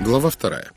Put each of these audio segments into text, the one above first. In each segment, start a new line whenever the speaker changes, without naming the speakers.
Глава 2.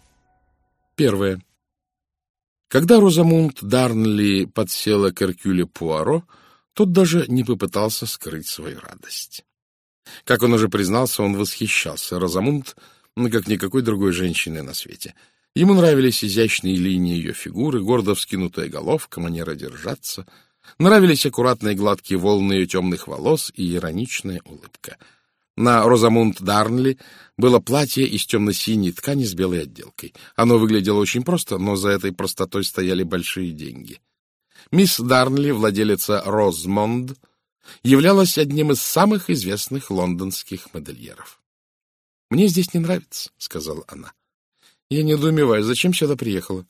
1. Когда Розамунд Дарнли подсела к Эркюле Пуаро, тот даже не попытался скрыть свою радость. Как он уже признался, он восхищался Розамунд, как никакой другой женщины на свете. Ему нравились изящные линии ее фигуры, гордо вскинутая головка, манера держаться. Нравились аккуратные гладкие волны ее темных волос и ироничная улыбка. На Розамунд Дарнли было платье из темно-синей ткани с белой отделкой. Оно выглядело очень просто, но за этой простотой стояли большие деньги. Мисс Дарнли, владелица Розмонд, являлась одним из самых известных лондонских модельеров. — Мне здесь не нравится, — сказала она. — Я недоумеваю, зачем сюда приехала?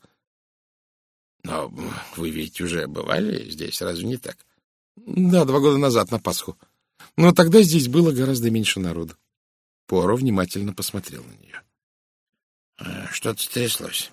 — Но вы ведь уже бывали здесь, разве не так? — Да, 2 года назад, на Пасху. Но тогда здесь было гораздо меньше народу. Пуаро внимательно посмотрел на нее. — Что-то стряслось.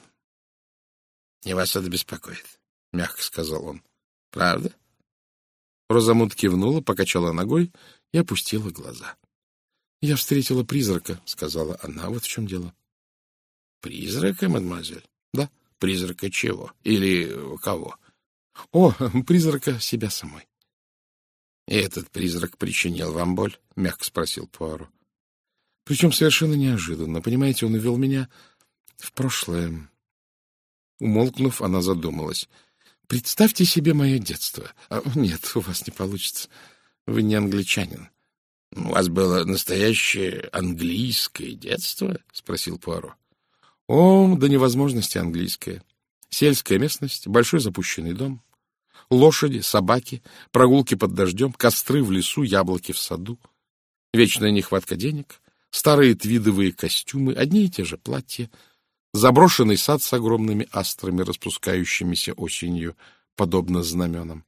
— И вас это беспокоит, — мягко сказал он. — Правда? Розамунд кивнула, покачала ногой и опустила глаза. — Я встретила призрака, — сказала она. — Вот в чем дело. — Призрака, мадемуазель? — Да. — Призрака чего? Или кого? — О, призрака себя самой. — И этот призрак причинил вам боль? — мягко спросил Пуаро. — Причем совершенно неожиданно. Понимаете, он увел меня в прошлое. Умолкнув, она задумалась. — Представьте себе мое детство. Нет, у вас не получится. Вы не англичанин. — У вас было настоящее английское детство? — спросил Пуаро. — О, до невозможности английское. Сельская местность, большой запущенный дом. Лошади, собаки, прогулки под дождем, костры в лесу, яблоки в саду. Вечная нехватка денег, старые твидовые костюмы, одни и те же платья, заброшенный сад с огромными астрами, распускающимися осенью, подобно знаменам.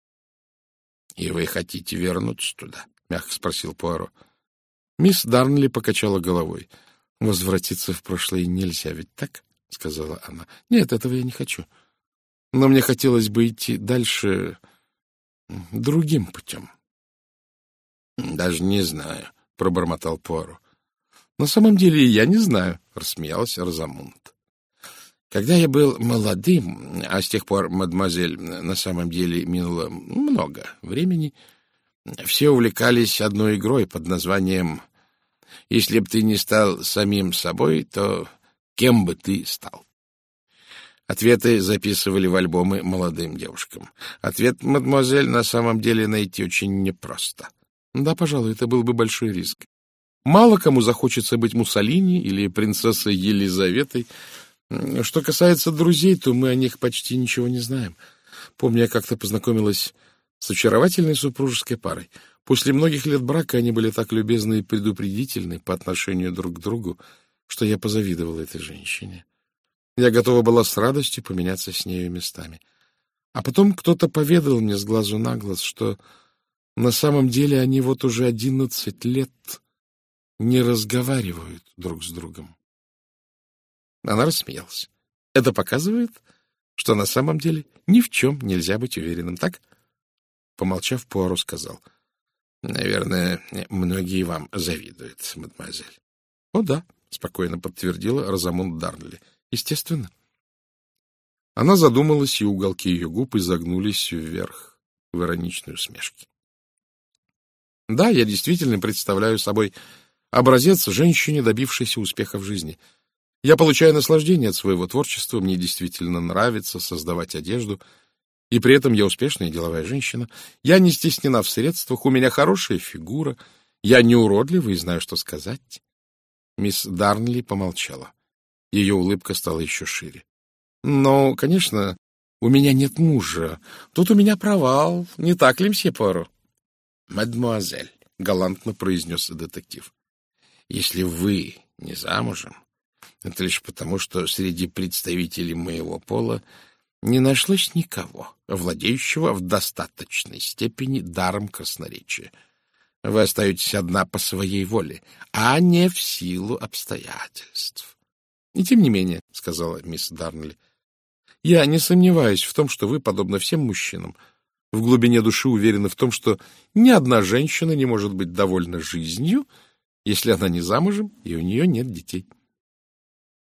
— И вы хотите вернуться туда? — мягко спросил Пуаро. Мисс Дарнли покачала головой. — Возвратиться в прошлое нельзя, ведь так? — сказала она. — Нет, этого я не хочу. Но мне хотелось бы идти дальше другим путем. — Даже не знаю, — пробормотал Пуаро. — На самом деле я не знаю, — рассмеялась Розамунд. — Когда я был молодым, а с тех пор, мадемуазель, на самом деле минуло много времени, все увлекались одной игрой под названием «Если б ты не стал самим собой, то кем бы ты стал?» Ответы записывали в альбомы молодым девушкам. Ответ, мадемуазель, на самом деле найти очень непросто. Да, пожалуй, это был бы большой риск. Мало кому захочется быть Муссолини или принцессой Елизаветой. Что касается друзей, то мы о них почти ничего не знаем. Помню, я как-то познакомилась с очаровательной супружеской парой. После многих лет брака они были так любезны и предупредительны по отношению друг к другу, что я позавидовала этой женщине. Я готова была с радостью поменяться с нею местами. А потом кто-то поведал мне с глазу на глаз, что на самом деле они вот уже 11 лет не разговаривают друг с другом. Она рассмеялась. Это показывает, что на самом деле ни в чем нельзя быть уверенным, так? Помолчав, Пуаро сказал: — Наверное, многие вам завидуют, мадемуазель. — О, да, — спокойно подтвердила Розамунд Дарнли. — Естественно. Она задумалась, и уголки ее губ изогнулись вверх в ироничной усмешке. — Да, я действительно представляю собой образец женщине, добившейся успеха в жизни. Я получаю наслаждение от своего творчества, мне действительно нравится создавать одежду, и при этом я успешная деловая женщина. Я не стеснена в средствах, у меня хорошая фигура, я не уродлива и знаю, что сказать. Мисс Дарнли помолчала. Ее улыбка стала еще шире. — Но, конечно, у меня нет мужа. Тут у меня провал. Не так ли, мсье Пуаро? — Мадемуазель, — галантно произнес детектив, — если вы не замужем, это лишь потому, что среди представителей моего пола не нашлось никого, владеющего в достаточной степени даром красноречия. Вы остаетесь одна по своей воле, а не в силу обстоятельств. — И тем не менее, — сказала мисс Дарнли, — я не сомневаюсь в том, что вы, подобно всем мужчинам, в глубине души уверены в том, что ни одна женщина не может быть довольна жизнью, если она не замужем и у нее нет детей.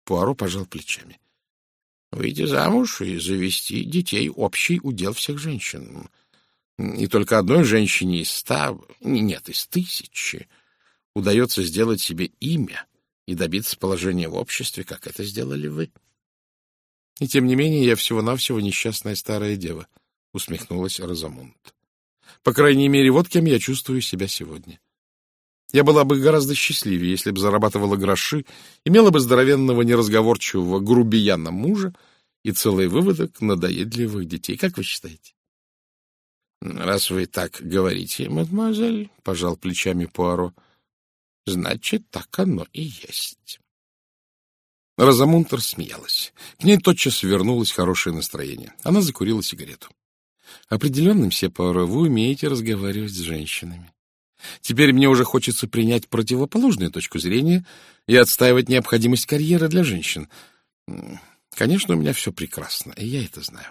Пуаро пожал плечами. Выйти замуж и завести детей — общий удел всех женщин. И только одной женщине из 100, нет, из 1000 удается сделать себе имя и добиться положения в обществе, как это сделали вы. — И тем не менее я всего-навсего несчастная старая дева, — усмехнулась Розамунд. — По крайней мере, вот кем я чувствую себя сегодня. Я была бы гораздо счастливее, если бы зарабатывала гроши, имела бы здоровенного неразговорчивого грубияна мужа и целый выводок надоедливых детей. Как вы считаете? — Раз вы так говорите, мадемуазель, — пожал плечами Пуаро, — значит, так оно и есть. Розамунд рассмеялась. К ней тотчас вернулось хорошее настроение. Она закурила сигарету. — Определенно, мсье Пуаро, вы умеете разговаривать с женщинами. Теперь мне уже хочется принять противоположную точку зрения и отстаивать необходимость карьеры для женщин. Конечно, у меня все прекрасно, и я это знаю.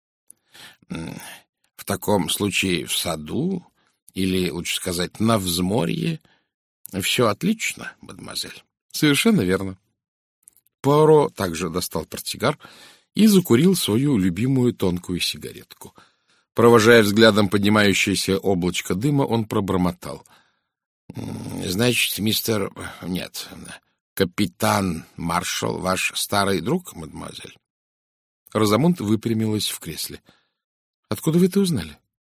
В таком случае в саду, или, лучше сказать, на взморье, все отлично, мадемуазель. Совершенно верно. Пуаро также достал портсигар и закурил свою любимую тонкую сигаретку. Провожая взглядом поднимающееся облачко дыма, он пробормотал. — Значит, капитан Маршал ваш старый друг, мадемуазель? Розамунд выпрямилась в кресле. — Откуда вы это узнали?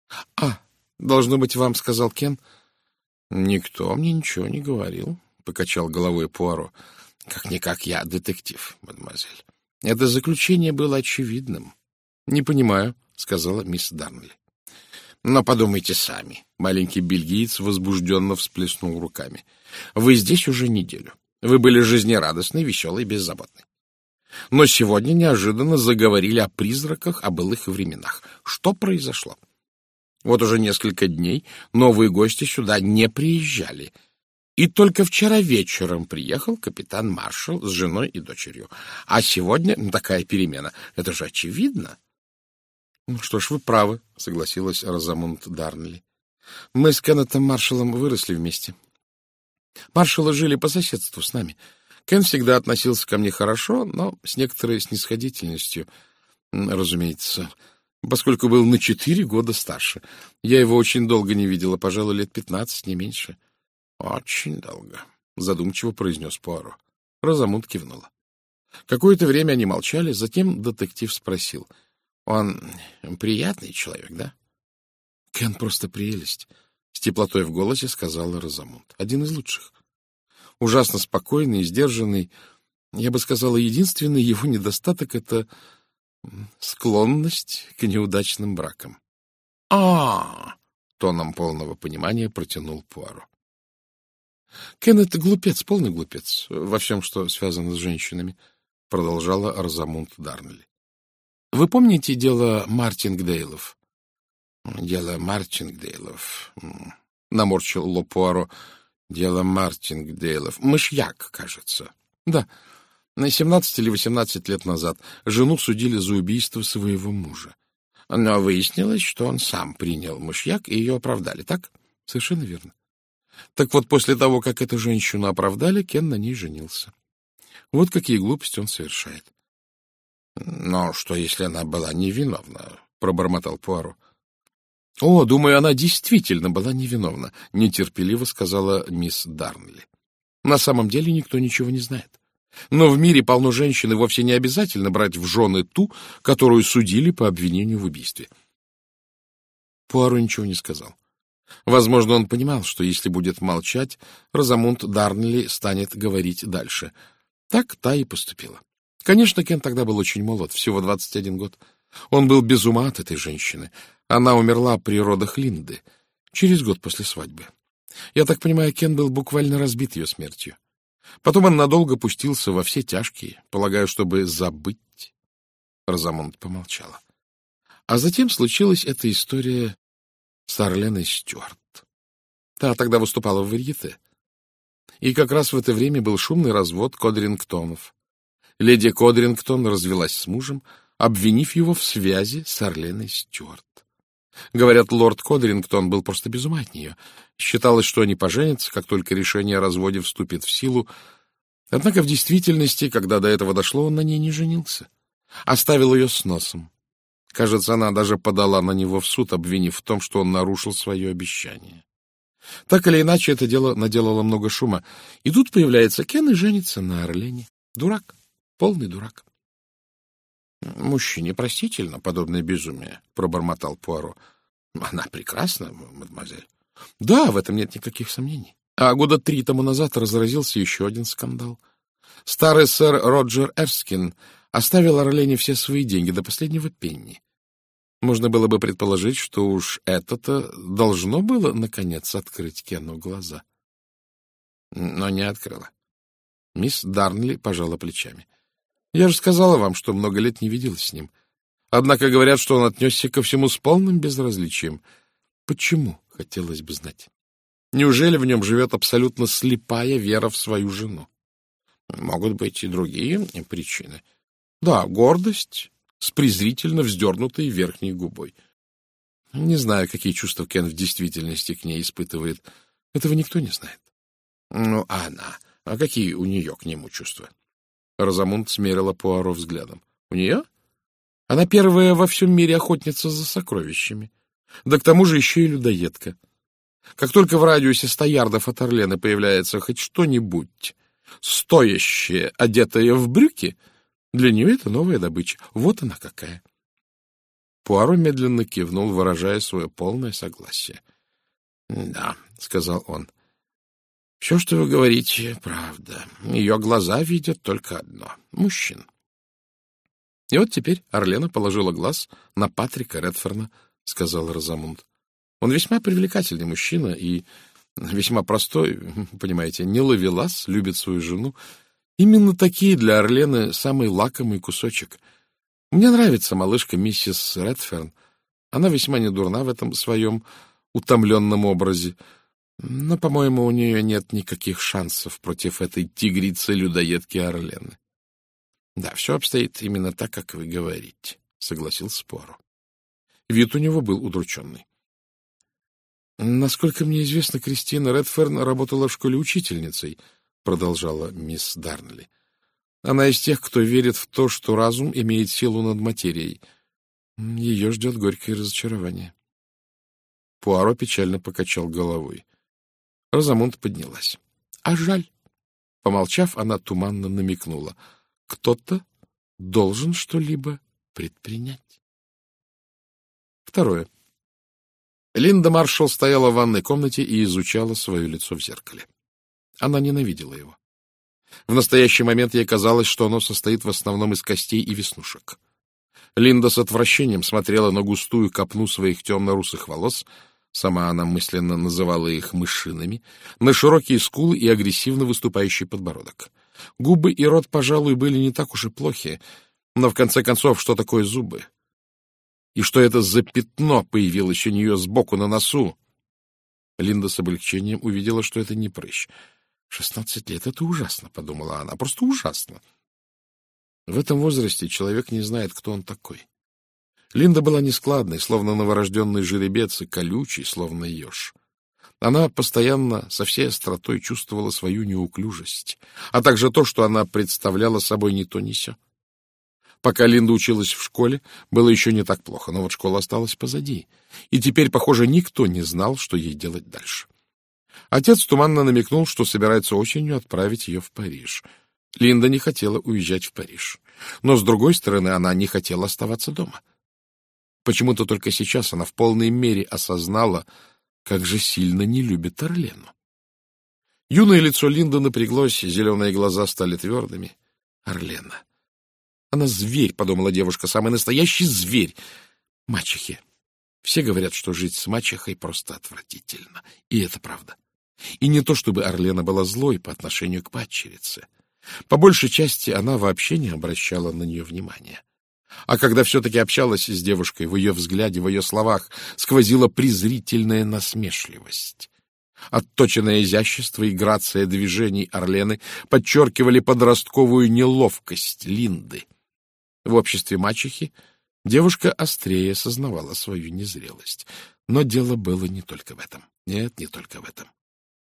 — должно быть, вам сказал Кен. — Никто мне ничего не говорил, — покачал головой Пуаро. — Как-никак я детектив, мадемуазель. Это заключение было очевидным. — Не понимаю, — сказала мисс Дарнли. — Но подумайте сами. Маленький бельгиец возбужденно всплеснул руками. — Вы здесь уже неделю. Вы были жизнерадостны, веселой, беззаботной. Но сегодня неожиданно заговорили о призраках, о былых временах. Что произошло? Вот уже несколько дней новые гости сюда не приезжали. И только вчера вечером приехал капитан Маршал с женой и дочерью. А сегодня такая перемена. Это же очевидно. — Ну что ж, вы правы, — согласилась Розамунд Дарнли. — Мы с Кеннетом Маршалом выросли вместе. Маршалы жили по соседству с нами. Кен всегда относился ко мне хорошо, но с некоторой снисходительностью, разумеется, поскольку был на 4 года старше. Я его очень долго не видела, пожалуй, лет 15, не меньше. — Очень долго, — задумчиво произнес Пуаро. Розамунд кивнула. Какое-то время они молчали, затем детектив спросил. — Он приятный человек, да? — Кен просто прелесть, — с теплотой в голосе сказала Розамунд. — Один из лучших. Ужасно спокойный и сдержанный. Я бы сказала, единственный его недостаток — это склонность к неудачным бракам. — тоном полного понимания протянул Пуаро. — Кен — это глупец, полный глупец во всем, что связано с женщинами, — продолжала Розамунд Дарнли. — Вы помните дело Мартингдейлов? — Дело Мартингдейлов, — наморщил лоб Пуаро. — Дело Мартингдейлов. Мышьяк, кажется. — Да. 17 или 18 лет назад жену судили за убийство своего мужа. Но выяснилось, что он сам принял мышьяк, и ее оправдали, так? — Совершенно верно. Так вот, после того, как эту женщину оправдали, Кен на ней женился. Вот какие глупости он совершает. — Но что, если она была невиновна? — пробормотал Пуаро. — О, думаю, она действительно была невиновна, — нетерпеливо сказала мисс Дарнли. — На самом деле никто ничего не знает. Но в мире полно женщин, и вовсе не обязательно брать в жены ту, которую судили по обвинению в убийстве. Пуаро ничего не сказал. Возможно, он понимал, что если будет молчать, Розамунд Дарнли станет говорить дальше. Так та и поступила. Конечно, Кен тогда был очень молод, всего 21 год. Он был без ума от этой женщины. Она умерла при родах Линды, через год после свадьбы. Я так понимаю, Кен был буквально разбит ее смертью. Потом он надолго пустился во все тяжкие, полагаю, чтобы забыть. Розамунд помолчала. А затем случилась эта история с Орленой Стюарт. Та тогда выступала в варьете. И как раз в это время был шумный развод Кодрингтонов. Леди Кодрингтон развелась с мужем, обвинив его в связи с Орленой Стюарт. Говорят, лорд Кодрингтон был просто без ума от нее. Считалось, что они поженятся, как только решение о разводе вступит в силу. Однако в действительности, когда до этого дошло, он на ней не женился. Оставил ее с носом. Кажется, она даже подала на него в суд, обвинив в том, что он нарушил свое обещание. Так или иначе, это дело наделало много шума. И тут появляется Кен и женится на Орлене. Дурак. Полный дурак. «Мужчине простительно подобное безумие», — пробормотал Пуаро. «Она прекрасна, мадемуазель». «Да, в этом нет никаких сомнений». А года 3 тому назад разразился еще один скандал. Старый сэр Роджер Эрскин оставил Орлене все свои деньги до последнего пенни. Можно было бы предположить, что уж это-то должно было, наконец, открыть Кену глаза. Но не открыло. Мисс Дарнли пожала плечами. «Я же сказала вам, что много лет не виделась с ним. Однако говорят, что он отнесся ко всему с полным безразличием. Почему, хотелось бы знать? Неужели в нем живет абсолютно слепая вера в свою жену? Могут быть и другие причины. Да, гордость с презрительно вздернутой верхней губой. Не знаю, какие чувства Кен в действительности к ней испытывает. Этого никто не знает. Ну, а она? А какие у нее к нему чувства?» Розамунд смерила Пуаро взглядом. «У нее? Она первая во всем мире охотница за сокровищами. Да к тому же еще и людоедка. Как только в радиусе 100 ярдов от Орлены появляется хоть что-нибудь, стоящее, одетое в брюки, для нее это новая добыча. Вот она какая». Пуаро медленно кивнул, выражая свое полное согласие. «Да», — сказал он, — «все, что вы говорите, правда. Ее глаза видят только одно — мужчин». «И вот теперь Орлена положила глаз на Патрика Редферна», — сказал Розамунд. «Он весьма привлекательный мужчина и весьма простой, понимаете, не ловелас, любит свою жену. Именно такие для Орлены самый лакомый кусочек. Мне нравится малышка миссис Редферн. Она весьма недурна в этом своем утомленном образе. Но, по-моему, у нее нет никаких шансов против этой тигрицы-людоедки Орлены». «Да, все обстоит именно так, как вы говорите», — согласился Пуаро. Вид у него был удрученный. «Насколько мне известно, Кристина Редферн работала в школе учительницей», — продолжала мисс Дарнли. «Она из тех, кто верит в то, что разум имеет силу над материей. Ее ждет горькое разочарование». Пуаро печально покачал головой. Розамунд поднялась. «А жаль». Помолчав, она туманно намекнула. «Кто-то должен что-либо предпринять». 2. Линда Маршалл стояла в ванной комнате и изучала свое лицо в зеркале. Она ненавидела его. В настоящий момент ей казалось, что оно состоит в основном из костей и веснушек. Линда с отвращением смотрела на густую копну своих темно-русых волос, сама она мысленно называла их мышиными, на широкие скулы и агрессивно выступающий подбородок. Губы и рот, пожалуй, были не так уж и плохи, но, в конце концов, что такое зубы? И что это за пятно появилось у нее сбоку на носу? Линда с облегчением увидела, что это не прыщ. 16 лет — это ужасно, — подумала она, — просто ужасно. В этом возрасте человек не знает, кто он такой. Линда была нескладной, словно новорожденный жеребец, и колючий, словно еж. Она постоянно со всей остротой чувствовала свою неуклюжесть, а также то, что она представляла собой ни то ни сё. Пока Линда училась в школе, было еще не так плохо, но вот школа осталась позади, и теперь, похоже, никто не знал, что ей делать дальше. Отец туманно намекнул, что собирается осенью отправить ее в Париж. Линда не хотела уезжать в Париж, но, с другой стороны, она не хотела оставаться дома. Почему-то только сейчас она в полной мере осознала, как же сильно не любит Орлену. Юное лицо Линды напряглось, зеленые глаза стали твердыми. Орлена. Она зверь, — подумала девушка, — самый настоящий зверь. Мачехи. Все говорят, что жить с мачехой просто отвратительно. И это правда. И не то, чтобы Орлена была злой по отношению к падчерице. По большей части она вообще не обращала на нее внимания. А когда все-таки общалась с девушкой, в ее взгляде, в ее словах сквозила презрительная насмешливость. Отточенное изящество и грация движений Орлены подчеркивали подростковую неловкость Линды. В обществе мачехи девушка острее сознавала свою незрелость. Но дело было не только в этом. Нет, не только в этом.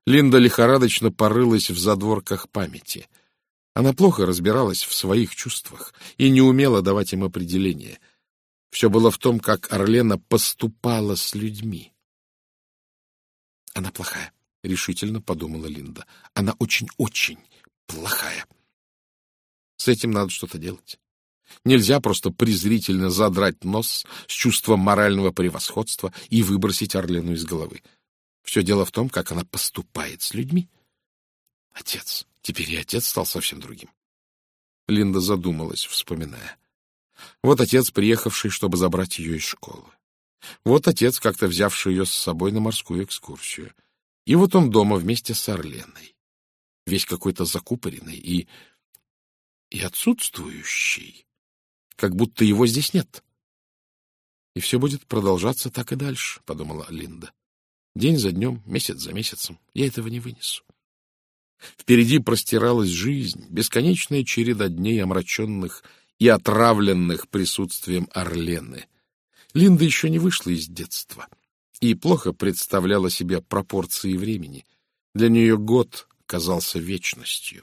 Линда лихорадочно порылась в задворках памяти. Она плохо разбиралась в своих чувствах и не умела давать им определение. Все было в том, как Орлена поступала с людьми. «Она плохая», — решительно подумала Линда. «Она очень-очень плохая. С этим надо что-то делать. Нельзя просто презрительно задрать нос с чувством морального превосходства и выбросить Орлену из головы. Все дело в том, как она поступает с людьми. Отец. Теперь и отец стал совсем другим». Линда задумалась, вспоминая. Вот отец, приехавший, чтобы забрать ее из школы. Вот отец, как-то взявший ее с собой на морскую экскурсию. И вот он дома вместе с Орленой. Весь какой-то закупоренный и отсутствующий. Как будто его здесь нет. И все будет продолжаться так и дальше, подумала Линда. День за днем, месяц за месяцем. Я этого не вынесу. Впереди простиралась жизнь, бесконечная череда дней, омраченных и отравленных присутствием Орлены. Линда еще не вышла из детства и плохо представляла себе пропорции времени. Для нее год казался вечностью.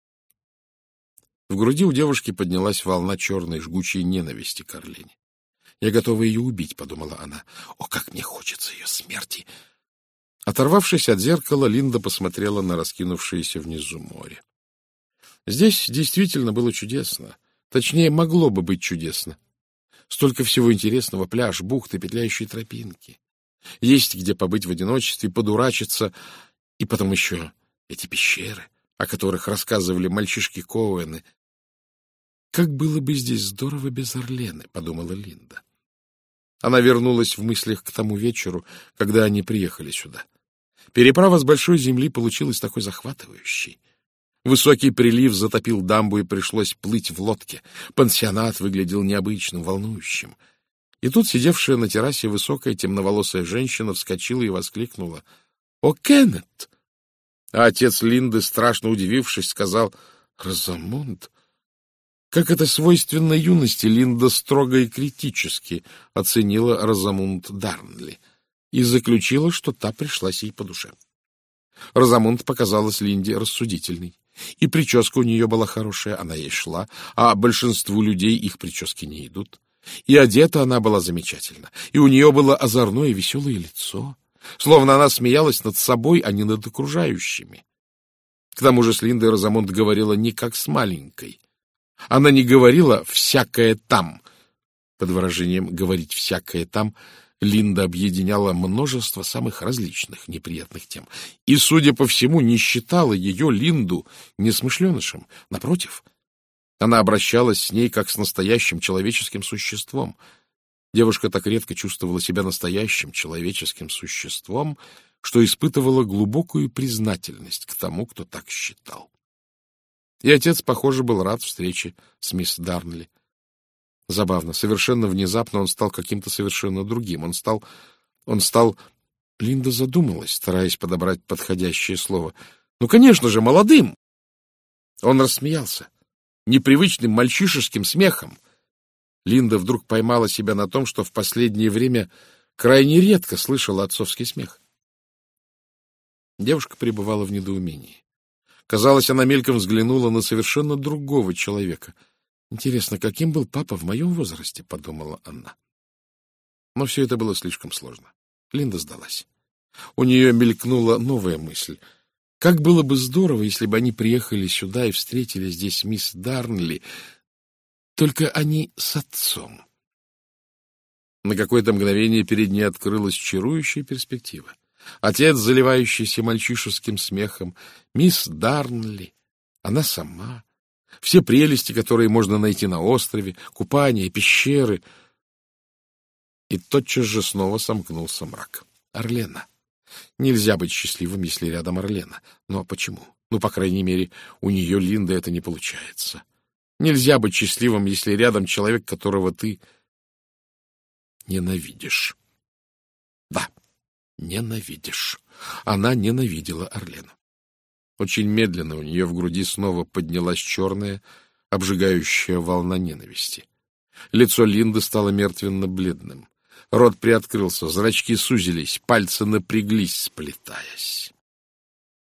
В груди у девушки поднялась волна черной жгучей ненависти к Орлене. «Я готова ее убить», — подумала она. «О, как мне хочется ее смерти!» Оторвавшись от зеркала, Линда посмотрела на раскинувшееся внизу море. Здесь действительно было чудесно. Точнее, могло бы быть чудесно. Столько всего интересного: пляж, бухты, петляющие тропинки. Есть где побыть в одиночестве, подурачиться. И потом еще эти пещеры, о которых рассказывали мальчишки Коуэны. «Как было бы здесь здорово без Орлены», — подумала Линда. Она вернулась в мыслях к тому вечеру, когда они приехали сюда. Переправа с большой земли получилась такой захватывающей. Высокий прилив затопил дамбу, и пришлось плыть в лодке. Пансионат выглядел необычным, волнующим. И тут сидевшая на террасе высокая темноволосая женщина вскочила и воскликнула: «О, Кеннет!» А отец Линды, страшно удивившись, сказал: «Розамунд». Как это свойственно юности, Линда строго и критически оценила Розамунд Дарнли и заключила, что та пришлась ей по душе. Розамунд показалась Линде рассудительной, и прическа у нее была хорошая, она ей шла, а большинству людей их прически не идут. И одета она была замечательно, и у нее было озорное и веселое лицо, словно она смеялась над собой, а не над окружающими. К тому же с Линдой Розамунд говорила не как с маленькой. Она не говорила «всякое там». Под выражением «говорить всякое там» Линда объединяла множество самых различных неприятных тем. И, судя по всему, не считала ее, Линду, несмышленышем. Напротив, она обращалась с ней как с настоящим человеческим существом. Девушка так редко чувствовала себя настоящим человеческим существом, что испытывала глубокую признательность к тому, кто так считал. И отец, похоже, был рад встрече с мисс Дарнли. Забавно, совершенно внезапно он стал каким-то совершенно другим. Он стал... Линда задумалась, стараясь подобрать подходящее слово. Ну, конечно же, молодым! Он рассмеялся непривычным мальчишеским смехом. Линда вдруг поймала себя на том, что в последнее время крайне редко слышала отцовский смех. Девушка пребывала в недоумении. Казалось, она мельком взглянула на совершенно другого человека. «Интересно, каким был папа в моем возрасте?» — подумала она. Но все это было слишком сложно. Линда сдалась. У нее мелькнула новая мысль. Как было бы здорово, если бы они приехали сюда и встретили здесь мисс Дарнли, только они с отцом. На какое-то мгновение перед ней открылась чарующая перспектива. Отец, заливающийся мальчишеским смехом, мисс Дарнли, она сама, все прелести, которые можно найти на острове, купание, пещеры. И тотчас же снова сомкнулся мрак. Орлена. Нельзя быть счастливым, если рядом Орлена. Но почему? Ну, по крайней мере, у нее, Линды, это не получается. Нельзя быть счастливым, если рядом человек, которого ты ненавидишь. Да, ненавидишь. Она ненавидела Орлену. Очень медленно у нее в груди снова поднялась черная, обжигающая волна ненависти. Лицо Линды стало мертвенно-бледным. Рот приоткрылся, зрачки сузились, пальцы напряглись, сплетаясь.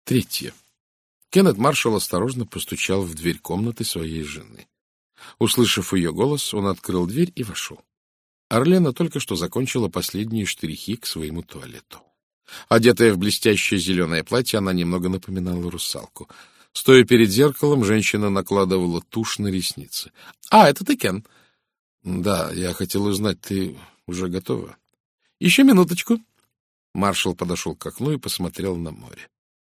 3. Кеннет Маршалл осторожно постучал в дверь комнаты своей жены. Услышав ее голос, он открыл дверь и вошел. Орлена только что закончила последние штрихи к своему туалету. Одетая в блестящее зеленое платье, она немного напоминала русалку. Стоя перед зеркалом, женщина накладывала тушь на ресницы. — А, это ты, Кен? — Да, я хотел узнать, ты уже готова? — Еще минуточку. Маршалл подошел к окну и посмотрел на море.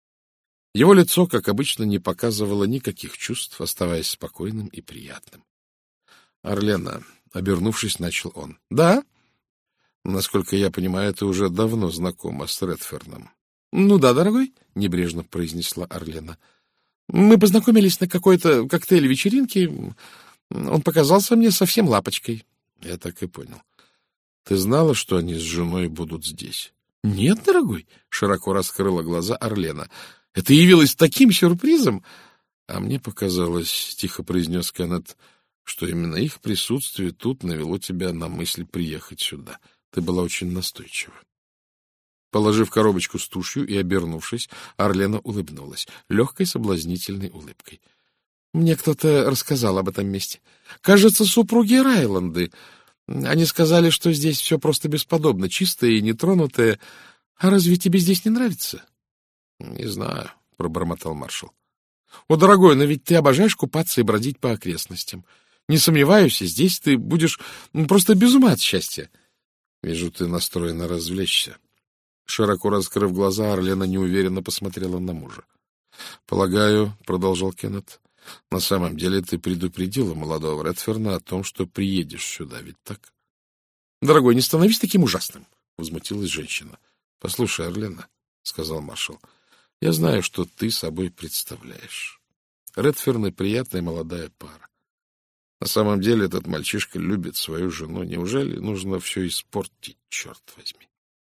Его лицо, как обычно, не показывало никаких чувств, оставаясь спокойным и приятным. — Орлена, обернувшись, начал он. — Да? — Насколько я понимаю, ты уже давно знакома с Редферном. — Ну да, дорогой, — небрежно произнесла Орлена. — Мы познакомились на какой-то коктейль-вечеринке. Он показался мне совсем лапочкой. — Я так и понял. Ты знала, что они с женой будут здесь? — Нет, дорогой, — широко раскрыла глаза Орлена. — Это явилось таким сюрпризом. — А мне показалось, — тихо произнес Кеннет, — что именно их присутствие тут навело тебя на мысль приехать сюда. Ты была очень настойчива. Положив коробочку с тушью и обернувшись, Орлена улыбнулась легкой соблазнительной улыбкой. — Мне кто-то рассказал об этом месте. Кажется, супруги Райланды. Они сказали, что здесь все просто бесподобно, чистое и нетронутое. А разве тебе здесь не нравится? — Не знаю, — пробормотал маршал. — О, дорогой, но ведь ты обожаешь купаться и бродить по окрестностям. Не сомневаюсь, здесь ты будешь просто без ума от счастья. — Вижу, ты настроена развлечься. Широко раскрыв глаза, Орлена неуверенно посмотрела на мужа. — Полагаю, — продолжал Кеннет, — на самом деле ты предупредила молодого Редферна о том, что приедешь сюда, ведь так? — Дорогой, не становись таким ужасным, — возмутилась женщина. — Послушай, Орлена, — сказал маршал, — я знаю, что ты собой представляешь. Редферн и приятная молодая пара. На самом деле этот мальчишка любит свою жену. Неужели нужно все испортить, черт возьми?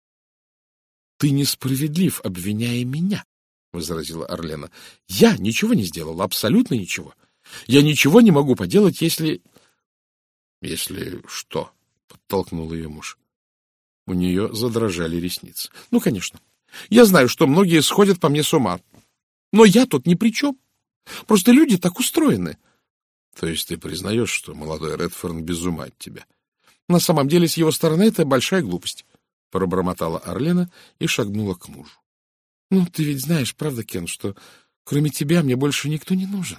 — Ты несправедлив, обвиняя меня, — возразила Орлена. — Я ничего не сделала, абсолютно ничего. Я ничего не могу поделать, если... — Если что? — подтолкнул ее муж. У нее задрожали ресницы. — Ну, конечно. Я знаю, что многие сходят по мне с ума. Но я тут ни при чем. Просто люди так устроены. — То есть ты признаешь, что молодой Редферн без ума от тебя? — На самом деле, с его стороны, это большая глупость, — пробормотала Орлена и шагнула к мужу. — Ну, ты ведь знаешь, правда, Кен, что кроме тебя мне больше никто не нужен?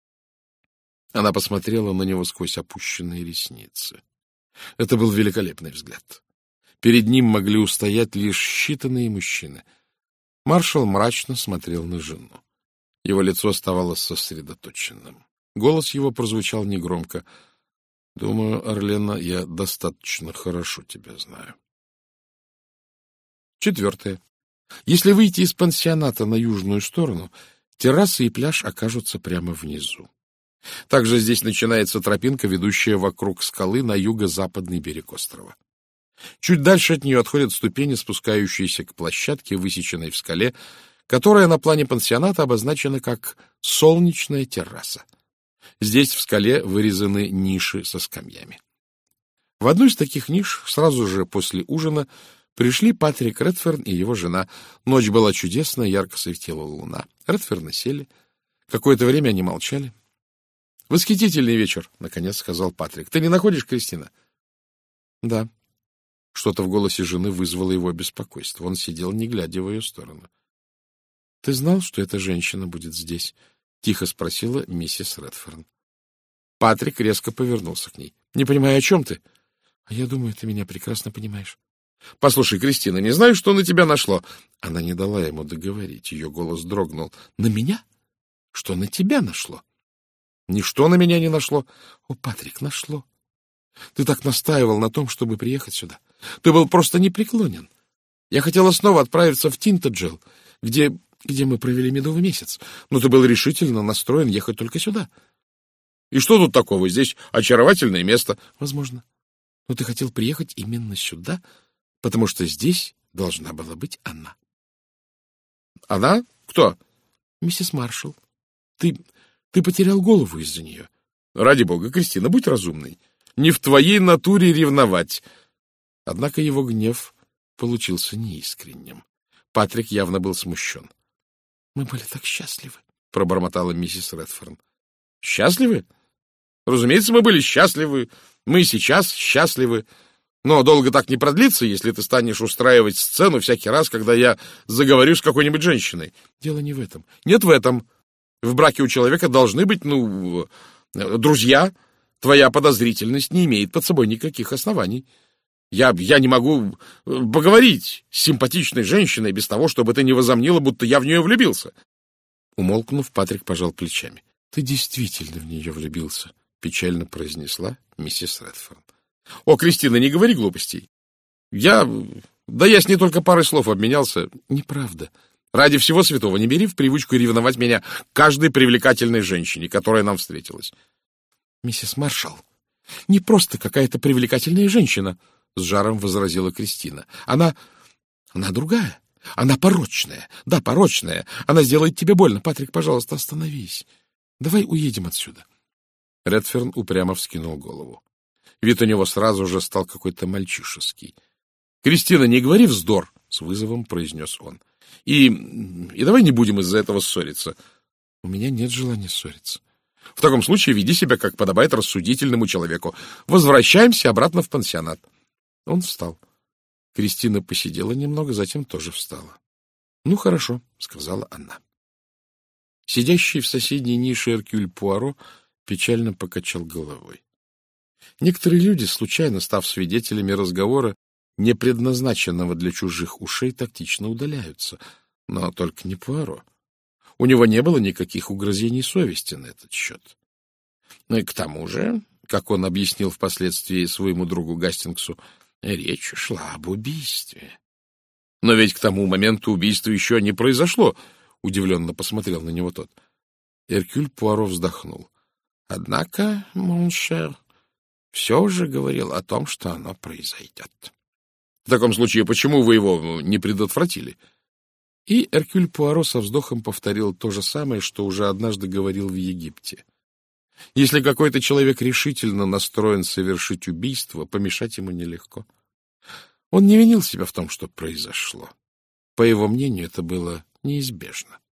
Она посмотрела на него сквозь опущенные ресницы. Это был великолепный взгляд. Перед ним могли устоять лишь считанные мужчины. Маршал мрачно смотрел на жену. Его лицо оставалось сосредоточенным. Голос его прозвучал негромко. — Думаю, Орлена, я достаточно хорошо тебя знаю. 4. Если выйти из пансионата на южную сторону, терраса и пляж окажутся прямо внизу. Также здесь начинается тропинка, ведущая вокруг скалы на юго-западный берег острова. Чуть дальше от нее отходят ступени, спускающиеся к площадке, высеченной в скале, которая на плане пансионата обозначена как «солнечная терраса». Здесь в скале вырезаны ниши со скамьями. В одну из таких ниш сразу же после ужина пришли Патрик Редферн и его жена. Ночь была чудесная, ярко светила луна. Редферны сели. Какое-то время они молчали. — Восхитительный вечер, — наконец сказал Патрик. — Ты не находишь, Кристина? — Да. Что-то в голосе жены вызвало его беспокойство. Он сидел, не глядя в ее сторону. — Ты знал, что эта женщина будет здесь? — тихо спросила миссис Редферн. Патрик резко повернулся к ней. — Не понимаю, о чем ты? — А я думаю, ты меня прекрасно понимаешь. — Послушай, Кристина, не знаю, что на тебя нашло. Она не дала ему договорить. Ее голос дрогнул. — На меня? Что на тебя нашло? — Ничто на меня не нашло. — О, Патрик, нашло. Ты так настаивал на том, чтобы приехать сюда. Ты был просто непреклонен. Я хотела снова отправиться в Тинтаджел, где мы провели медовый месяц, но ты был решительно настроен ехать только сюда. И что тут такого? Здесь очаровательное место. Возможно. Но ты хотел приехать именно сюда, потому что здесь должна была быть она. Она? Кто? Миссис Маршалл. Ты потерял голову из-за нее. Ради бога, Кристина, будь разумной. Не в твоей натуре ревновать. Однако его гнев получился неискренним. Патрик явно был смущен. — Мы были так счастливы, — пробормотала миссис Редферн. — Счастливы? Разумеется, мы были счастливы. Мы сейчас счастливы. Но долго так не продлится, если ты станешь устраивать сцену всякий раз, когда я заговорю с какой-нибудь женщиной. Дело не в этом. Нет, в этом. В браке у человека должны быть, друзья. Твоя подозрительность не имеет под собой никаких оснований. Я не могу поговорить с симпатичной женщиной без того, чтобы ты не возомнила, будто я в нее влюбился. Умолкнув, Патрик пожал плечами. — Ты действительно в нее влюбился, — печально произнесла миссис Редферн. — О, Кристина, не говори глупостей. Я с ней только парой слов обменялся. — Неправда. Ради всего святого не бери в привычку ревновать меня к каждой привлекательной женщине, которая нам встретилась. — Миссис Маршалл, не просто какая-то привлекательная женщина, — с жаром возразила Кристина. — Она другая. Она порочная. Да, порочная. Она сделает тебе больно. Патрик, пожалуйста, остановись. Давай уедем отсюда. Редферн упрямо вскинул голову. Вид у него сразу же стал какой-то мальчишеский. — Кристина, не говори вздор, — с вызовом произнес он. — И давай не будем из-за этого ссориться. — У меня нет желания ссориться. — В таком случае веди себя, как подобает рассудительному человеку. Возвращаемся обратно в пансионат. Он встал. Кристина посидела немного, затем тоже встала. — Ну, хорошо, — сказала она. Сидящий в соседней нише Эркюль Пуаро печально покачал головой. Некоторые люди, случайно став свидетелями разговора, не предназначенного для чужих ушей, тактично удаляются. Но только не Пуаро. У него не было никаких угрызений совести на этот счет. И к тому же, как он объяснил впоследствии своему другу Гастингсу, речь шла об убийстве. — Но ведь к тому моменту убийство еще не произошло, — удивленно посмотрел на него тот. Эркюль Пуаро вздохнул. — Однако, моншер, все же говорил о том, что оно произойдет. — В таком случае, почему вы его не предотвратили? И Эркюль Пуаро со вздохом повторил то же самое, что уже однажды говорил в Египте. Если какой-то человек решительно настроен совершить убийство, помешать ему нелегко. Он не винил себя в том, что произошло. По его мнению, это было неизбежно.